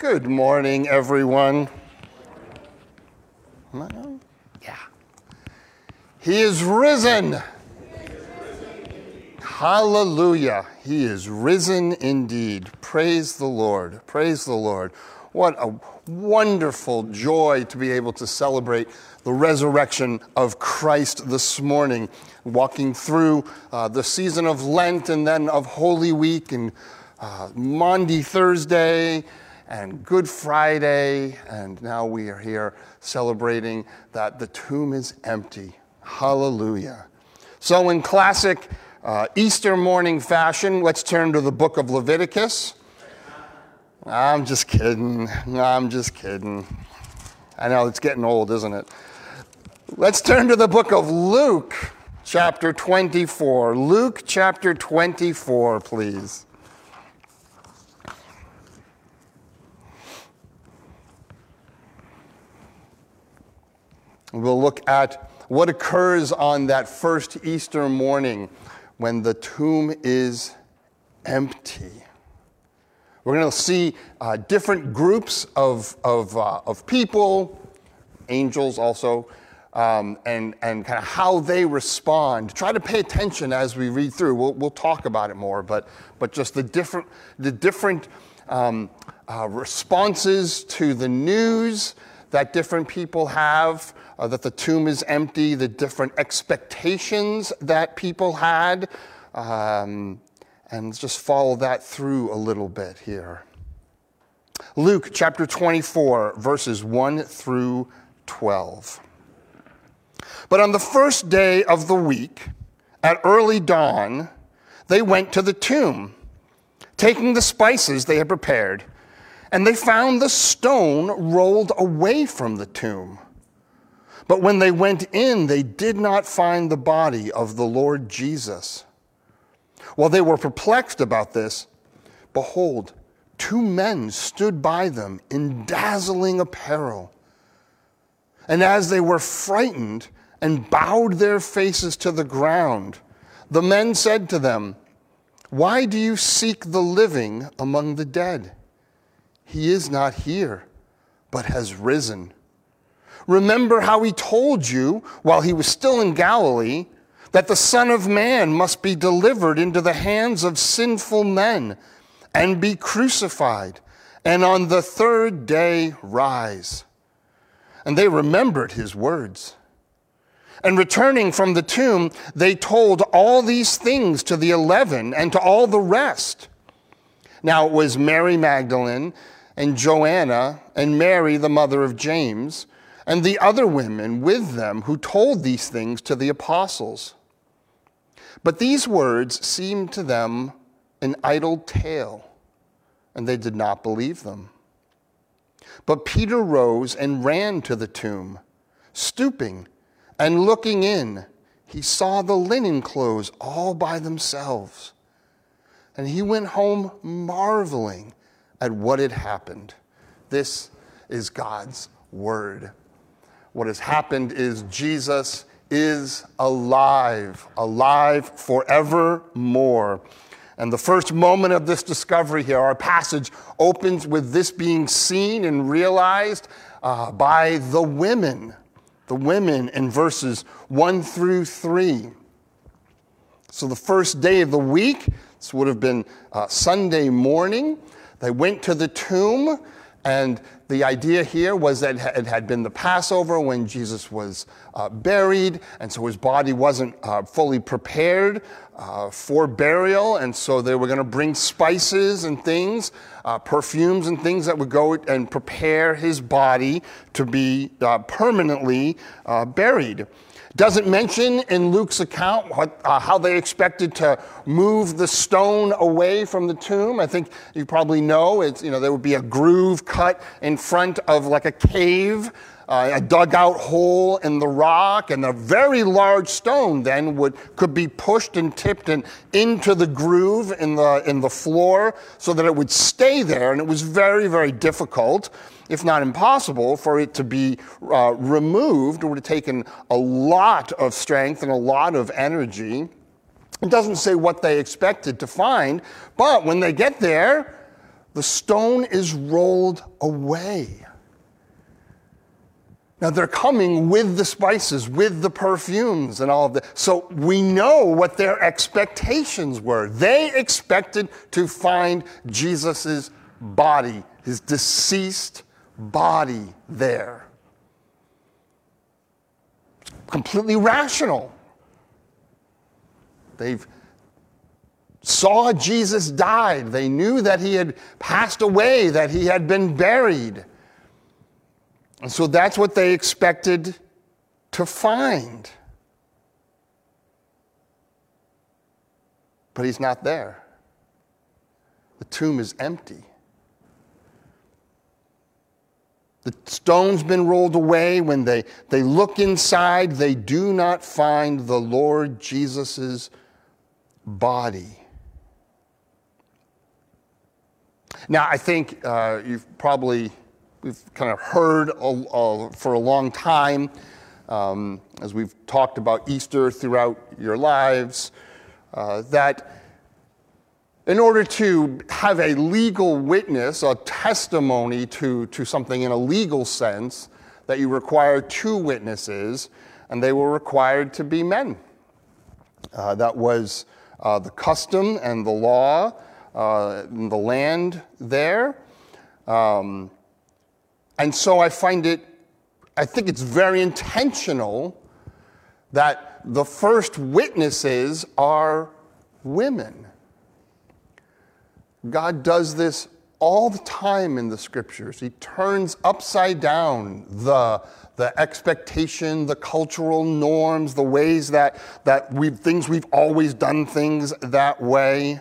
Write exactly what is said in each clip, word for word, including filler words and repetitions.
Good morning, everyone. Am I on? Yeah. He is risen. Hallelujah. He is risen indeed. Praise the Lord. Praise the Lord. What a wonderful joy to be able to celebrate the resurrection of Christ this morning, walking through uh, the season of Lent and then of Holy Week and uh, Maundy Thursday and Good Friday, and now we are here celebrating that the tomb is empty. Hallelujah. So in classic uh, Easter morning fashion, let's turn to the book of Leviticus. I'm just kidding. I'm just kidding. I know it's getting old, isn't it? Let's turn to the book of Luke, chapter twenty-four. Luke, chapter twenty-four, please. We'll look at what occurs on that first Easter morning when the tomb is empty. We're going to see uh, different groups of, of, uh, of people, angels also, um, and, and kind of how they respond. Try to pay attention as we read through. We'll, we'll talk about it more, but, but just the different, the different um, uh, responses to the news that different people have, uh, that the tomb is empty, the different expectations that people had, um, and just follow that through a little bit here. Luke chapter twenty-four, verses one through twelve. But on the first day of the week, at early dawn, they went to the tomb, taking the spices they had prepared, and they found the stone rolled away from the tomb. But when they went in, they did not find the body of the Lord Jesus. While they were perplexed about this, behold, two men stood by them in dazzling apparel. And as they were frightened and bowed their faces to the ground, the men said to them, "Why do you seek the living among the dead? He is not here, but has risen. Remember how he told you while he was still in Galilee that the Son of Man must be delivered into the hands of sinful men and be crucified, and on the third day rise." And they remembered his words. And returning from the tomb, they told all these things to the eleven and to all the rest. Now it was Mary Magdalene and Joanna and Mary, the mother of James, and the other women with them who told these things to the apostles. But these words seemed to them an idle tale, and they did not believe them. But Peter rose and ran to the tomb. Stooping and looking in, he saw the linen clothes all by themselves. And he went home marveling at what had happened. This is God's word. What has happened is Jesus is alive, alive forevermore. And the first moment of this discovery here, our passage opens with this being seen and realized uh, by the women, the women in verses one through three. So the first day of the week, this would have been uh, Sunday morning, they went to the tomb, and the idea here was that it had been the Passover when Jesus was uh, buried, and so his body wasn't uh, fully prepared uh, for burial, and so they were going to bring spices and things, uh, perfumes and things that would go and prepare his body to be uh, permanently uh, buried. Doesn't mention in Luke's account what, uh, how they expected to move the stone away from the tomb. I think you probably know it's, you know, there would be a groove cut in front of like a cave, uh, a dugout hole in the rock, and a very large stone then would could be pushed and tipped and into the groove in the in the floor so that it would stay there. And it was very, very difficult, if not impossible, for it to be uh, removed. It would have taken a lot of strength and a lot of energy. It doesn't say what they expected to find, but when they get there, the stone is rolled away. Now they're coming with the spices, with the perfumes and all of that. So we know what their expectations were. They expected to find Jesus' body, his deceased body there. Completely rational. They've saw Jesus died. They knew that he had passed away, that he had been buried. And so that's what they expected to find. But he's not there. The tomb is empty. The stone's been rolled away. When they, they look inside, they do not find the Lord Jesus' body. Now, I think uh, you've probably, we've kind of heard a, a, for a long time, um, as we've talked about Easter throughout your lives, uh, that in order to have a legal witness, a testimony to, to something in a legal sense, that you require two witnesses, and they were required to be men. Uh, that was uh, the custom and the law uh, in the land there. Um, and so I find it, I think it's very intentional that the first witnesses are women. God does this all the time in the scriptures. He turns upside down the, the expectation, the cultural norms, the ways that, that we've, things we've always done things that way.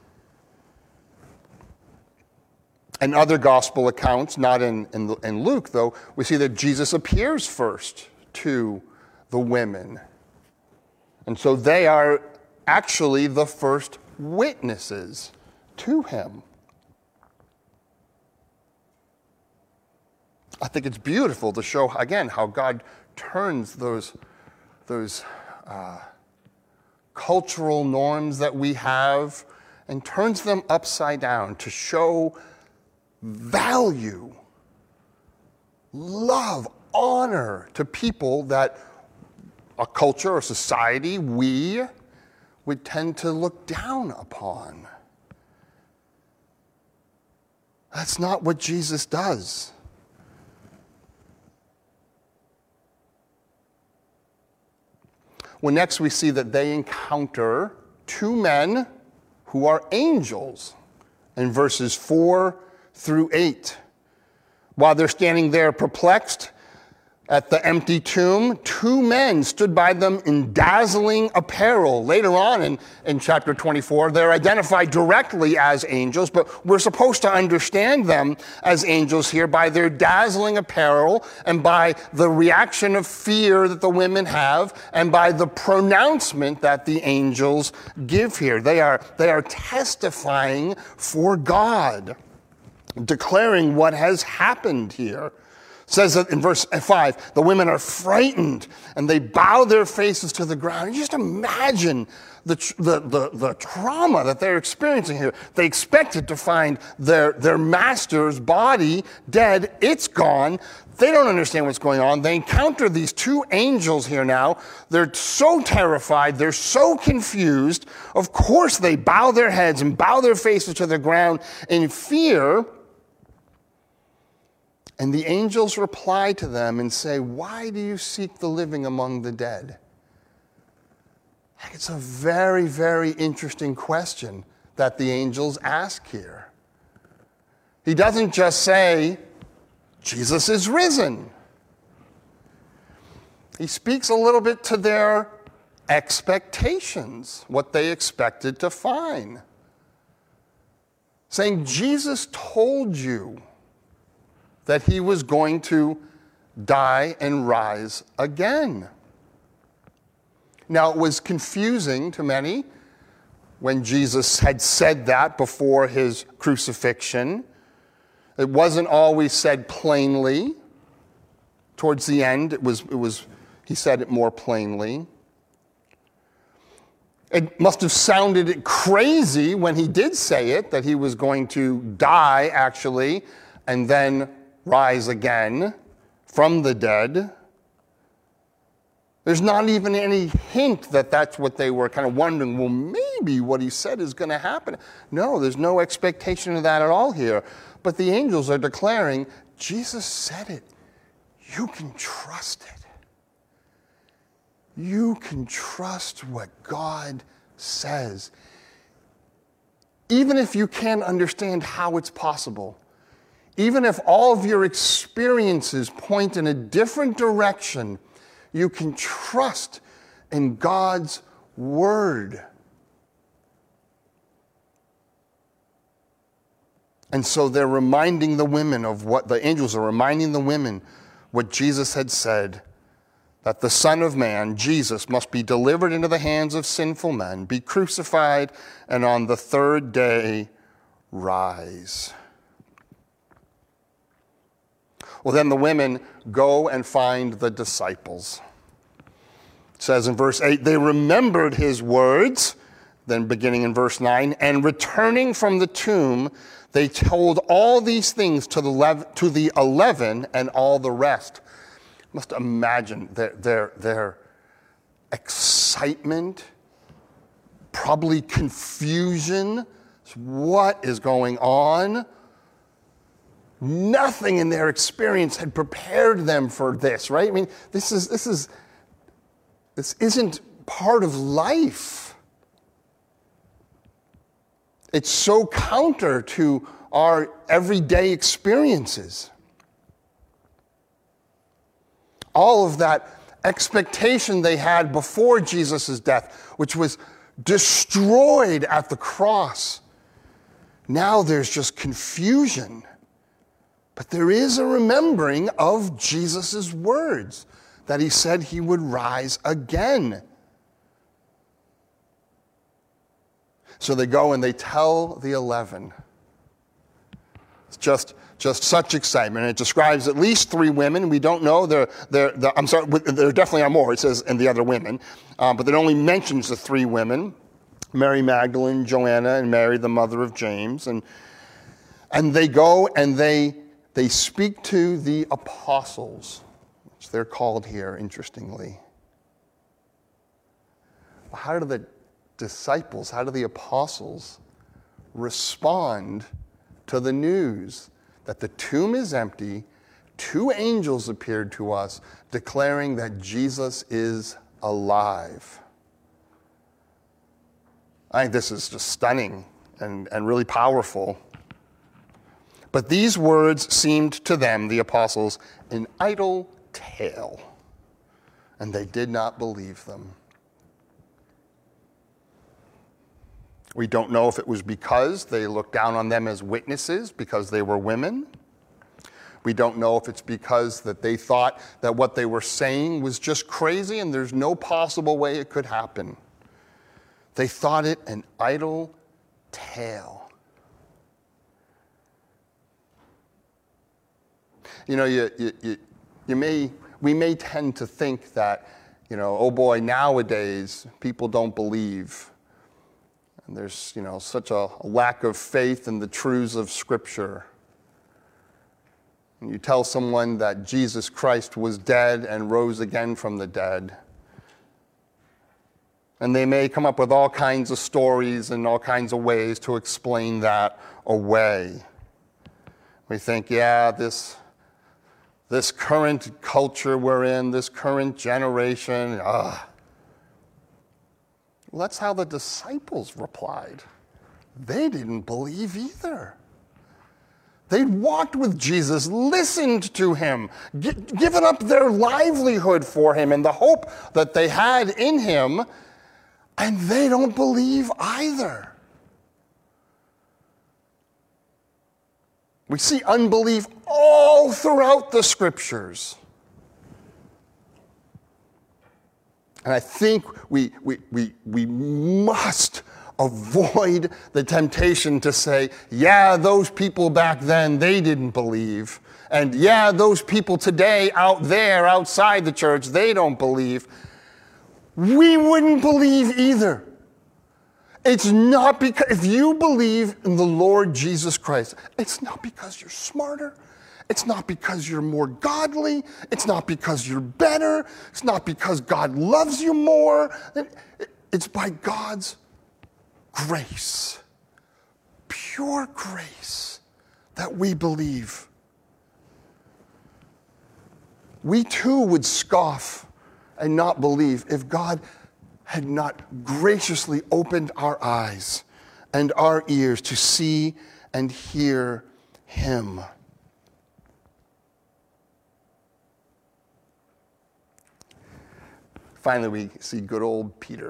In other gospel accounts, not in, in, in Luke though, we see that Jesus appears first to the women. And so they are actually the first witnesses to him. I think it's beautiful to show, again, how God turns those, those uh, cultural norms that we have and turns them upside down to show value, love, honor to people that a culture or society, we would tend to look down upon. That's not what Jesus does. Well, next we see that they encounter two men who are angels in verses four through eight. While they're standing there perplexed at the empty tomb, two men stood by them in dazzling apparel. Later on in, in chapter twenty-four, they're identified directly as angels, but we're supposed to understand them as angels here by their dazzling apparel and by the reaction of fear that the women have and by the pronouncement that the angels give here. They are, they are testifying for God, declaring what has happened here. It says that in verse five, the women are frightened and they bow their faces to the ground. You just imagine the, the, the, the trauma that they're experiencing here. They expected to find their, their master's body dead. It's gone. They don't understand what's going on. They encounter these two angels here now. They're so terrified. They're so confused. Of course, they bow their heads and bow their faces to the ground in fear. And the angels reply to them and say, "Why do you seek the living among the dead?" It's a very, very interesting question that the angels ask here. He doesn't just say, "Jesus is risen." He speaks a little bit to their expectations, what they expected to find. Saying, "Jesus told you that he was going to die and rise again." Now, it was confusing to many when Jesus had said that before his crucifixion. It wasn't always said plainly. Towards the end, it was, it was, he said it more plainly. It must have sounded crazy when he did say it, that he was going to die, actually, and then rise again from the dead. There's not even any hint that that's what they were kind of wondering, well, maybe what he said is going to happen. No, there's no expectation of that at all here. But the angels are declaring, Jesus said it. You can trust it. You can trust what God says. Even if you can't understand how it's possible, even if all of your experiences point in a different direction, you can trust in God's word. And so they're reminding the women of what the angels are reminding the women what Jesus had said, that the Son of Man, Jesus, must be delivered into the hands of sinful men, be crucified, and on the third day rise. Well, then the women go and find the disciples. It says in verse eight, they remembered his words, then beginning in verse nine, and returning from the tomb, they told all these things to the, lev- to the eleven and all the rest. You must imagine their, their, their excitement, probably confusion. What is going on? Nothing in their experience had prepared them for this, right? I mean, this is this is this isn't part of life. It's so counter to our everyday experiences. All of that expectation they had before Jesus' death, which was destroyed at the cross. Now there's just confusion. But there is a remembering of Jesus' words, that he said he would rise again. So they go and they tell the eleven. It's just, just such excitement. And it describes at least three women. We don't know. They're, they're, they're, I'm sorry, there definitely are more, it says, and the other women. Um, but it only mentions the three women, Mary Magdalene, Joanna, and Mary, the mother of James. And, and they go and they... They speak to the apostles, which they're called here, interestingly. How do the disciples, how do the apostles respond to the news that the tomb is empty? Two angels appeared to us declaring that Jesus is alive. I think this is just stunning and, and really powerful. But these words seemed to them, the apostles, an idle tale, and they did not believe them. We don't know if it was because they looked down on them as witnesses because they were women. We don't know if it's because that they thought that what they were saying was just crazy and there's no possible way it could happen. They thought it an idle tale. You know, you, you, you may, we may tend to think that, you know, oh boy, nowadays people don't believe. And there's, you know, such a lack of faith in the truths of Scripture. And you tell someone that Jesus Christ was dead and rose again from the dead. And they may come up with all kinds of stories and all kinds of ways to explain that away. We think, yeah, this... This current culture we're in, this current generation, ah. Well, that's how the disciples replied. They didn't believe either. They'd walked with Jesus, listened to him, g- given up their livelihood for him and the hope that they had in him, and they don't believe either. We see unbelief all throughout the Scriptures. And I think we, we, we, we must avoid the temptation to say, yeah, those people back then, they didn't believe. And yeah, those people today out there, outside the church, they don't believe. We wouldn't believe either. It's not because, if you believe in the Lord Jesus Christ, it's not because you're smarter. It's not because you're more godly. It's not because you're better. It's not because God loves you more. It's by God's grace, pure grace, that we believe. We too would scoff and not believe if God had not graciously opened our eyes and our ears to see and hear him. Finally, we see good old Peter.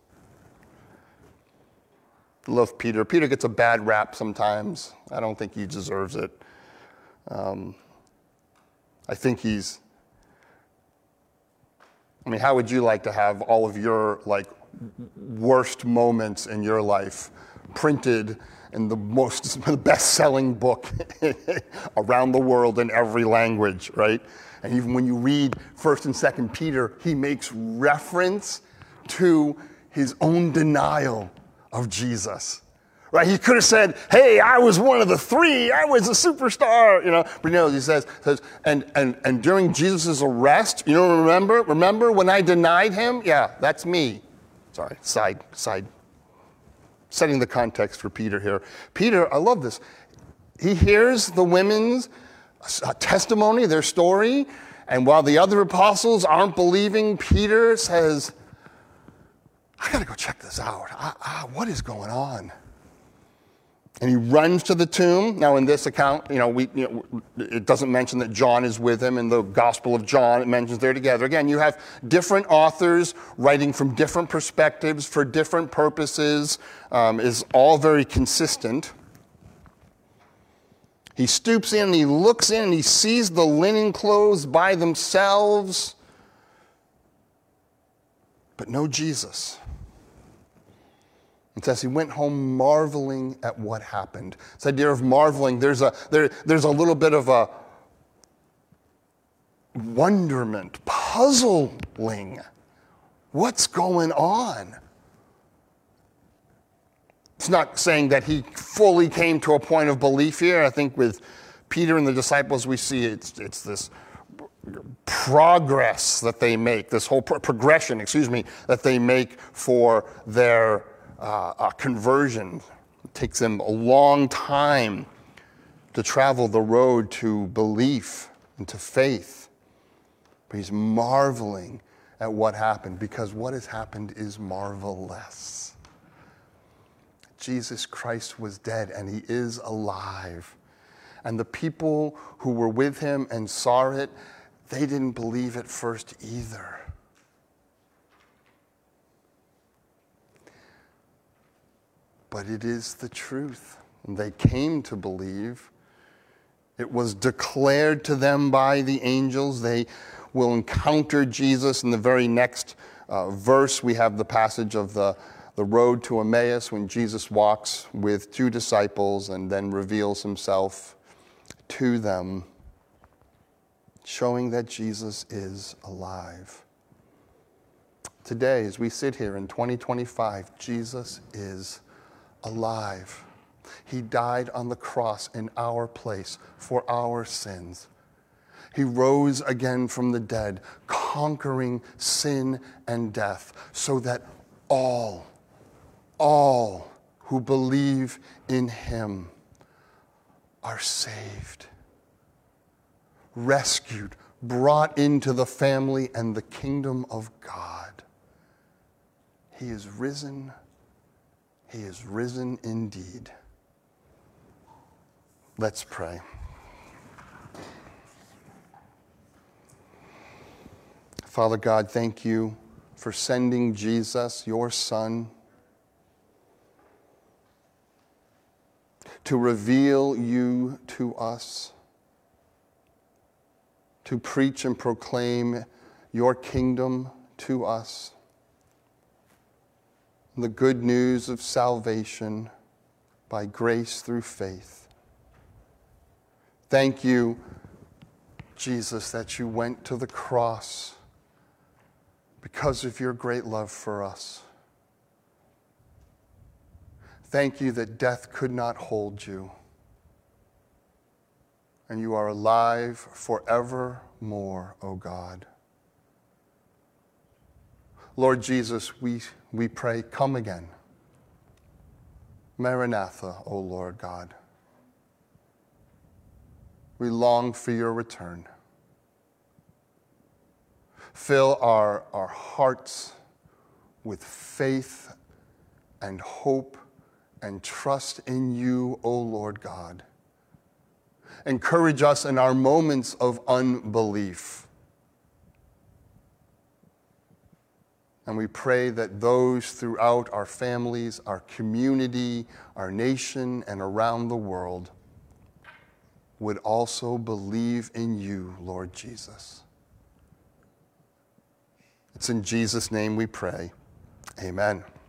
Love Peter. Peter gets a bad rap sometimes. I don't think he deserves it. Um, I think he's, I mean, how would you like to have all of your, like, worst moments in your life printed in the most, the best-selling book around the world in every language, right? And even when you read First and Second Peter, he makes reference to his own denial of Jesus, right? He could have said, "Hey, I was one of the three. I was a superstar," you know. But no, he says, says, and and and during Jesus' arrest, you know, remember, remember when I denied him? Yeah, that's me. Sorry, side side. Setting the context for Peter here. Peter, I love this. He hears the women's testimony, their story, and while the other apostles aren't believing, Peter says, I gotta go check this out. I, I, what is going on? And he runs to the tomb. Now, in this account, you know, we, you know, it doesn't mention that John is with him. In the Gospel of John, it mentions they're together. Again, you have different authors writing from different perspectives for different purposes. Um, is all very consistent. He stoops in and he looks in and he sees the linen clothes by themselves, but no Jesus. It says he went home marveling at what happened. This idea of marveling, there's a, there, there's a little bit of a wonderment, puzzling. What's going on? It's not saying that he fully came to a point of belief here. I think with Peter and the disciples, we see it's, it's this progress that they make, this whole pro- progression, excuse me, that they make for their uh, uh, conversion. It takes them a long time to travel the road to belief and to faith. But he's marveling at what happened, because what has happened is marvelous. Jesus Christ was dead and he is alive. And the people who were with him and saw it, they didn't believe at first either. But it is the truth. And they came to believe. It was declared to them by the angels. They will encounter Jesus. In the very next uh, verse, we have the passage of the The road to Emmaus, when Jesus walks with two disciples and then reveals himself to them, showing that Jesus is alive. Today, as we sit here in twenty twenty-five, Jesus is alive. He died on the cross in our place for our sins. He rose again from the dead, conquering sin and death, so that all All who believe in him are saved, rescued, brought into the family and the kingdom of God. He is risen. He is risen indeed. Let's pray. Father God, thank you for sending Jesus, your Son, to reveal you to us, to preach and proclaim your kingdom to us, the good news of salvation by grace through faith. Thank you, Jesus, that you went to the cross because of your great love for us. Thank you that death could not hold you, and you are alive forevermore, O God. Lord Jesus, we, we pray, come again. Maranatha, O Lord God. We long for your return. Fill our, our hearts with faith and hope and trust in you, O Lord God. Encourage us in our moments of unbelief. And we pray that those throughout our families, our community, our nation, and around the world would also believe in you, Lord Jesus. It's in Jesus' name we pray. Amen.